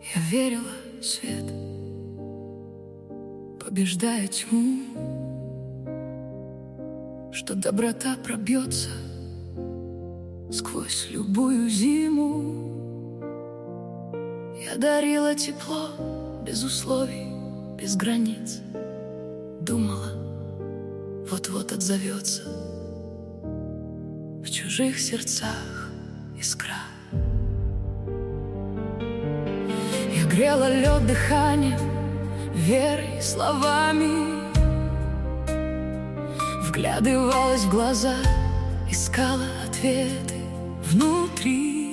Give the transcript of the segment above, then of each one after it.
Я верила, свет побеждает тьму, что доброта пробьется сквозь любую зиму. Я дарила тепло без условий, без границ. Думала, вот-вот отзовется в чужих сердцах искра. Я грела лед дыханием, верой, словами, вглядывалась в глаза, искала ответы внутри.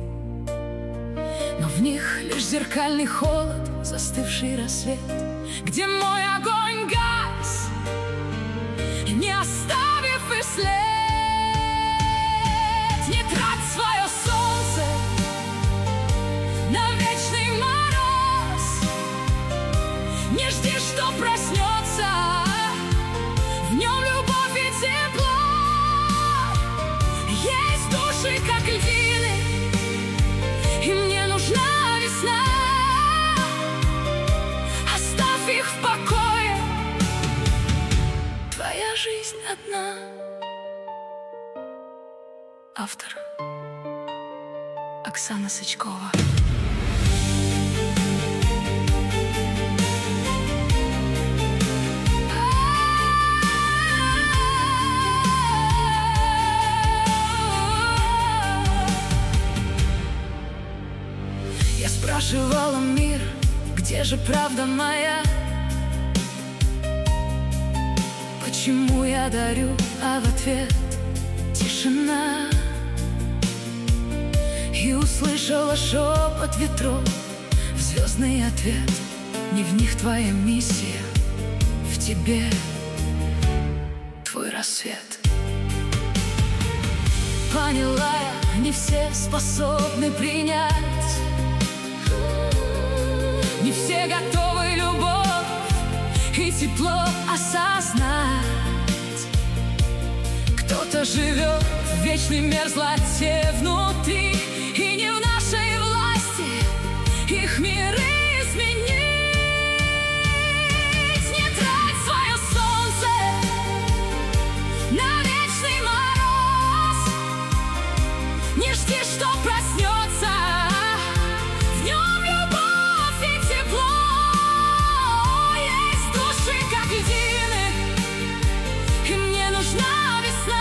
Но в них лишь зеркальный холод, застывший рассвет, где мой огонь гас, не оставив и след. Не трать свое солнце на вечный мороз, не жди, что проснется в нем любовь и тепло. Есть души, как льдины, и мне нужна весна. Оставь их в покое, твоя жизнь одна. Автор Оксана Сычкова. Я спрашивала мир, где же правда моя? Почему я дарю, а в ответ тишина? И услышала шепот ветров, звездный ответ: не в них твоя миссия, в тебе твой рассвет. Поняла я, не все способны принять, не все готовы любовь и тепло осознать. Кто-то живет в вечной мерзлоте внутри, и не в нашей власти их миры изменить. Не трать свое солнце на вечный мороз, не жди, что проснется в нем любовь и тепло. Есть души, как льдины, и мне нужна весна.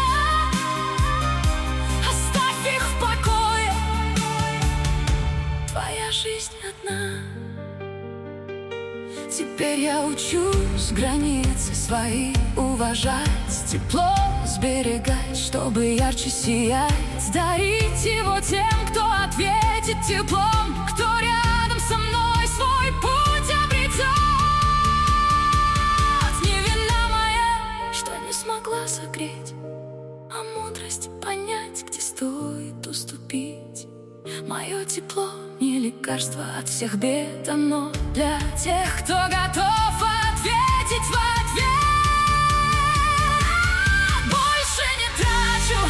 Оставь их в покое, твоя жизнь одна. Теперь я учусь границы свои уважать, тепло сберегать, чтобы ярче сиять, дарить его тем, кто ответит теплом, кто рядом со мной свой путь обретет. Не вина моя, что не смогла согреть, а мудрость понять, где стоит уступить. Мое тепло не лекарство от всех бед, оно для тех, кто готов ответить в ответ. Больше не трачу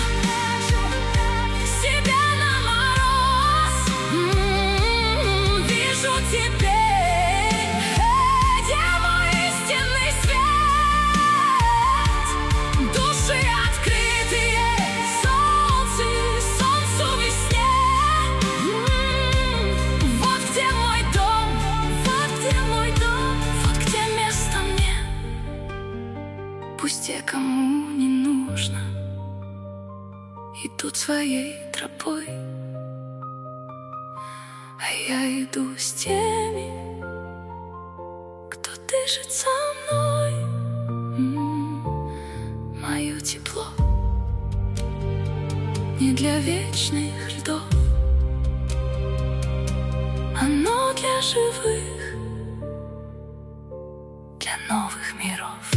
себя на мороз. Вижу теперь, где мой истинный свет. Души открытые солнцу весне. Вот где мой дом, вот где мой дом, вот где место мне. Пусть те, кому не нужно, идут своей тропой, а я иду с теми, кто дышит со мной. Мое тепло не для вечных льдов, оно для живых, для новых миров.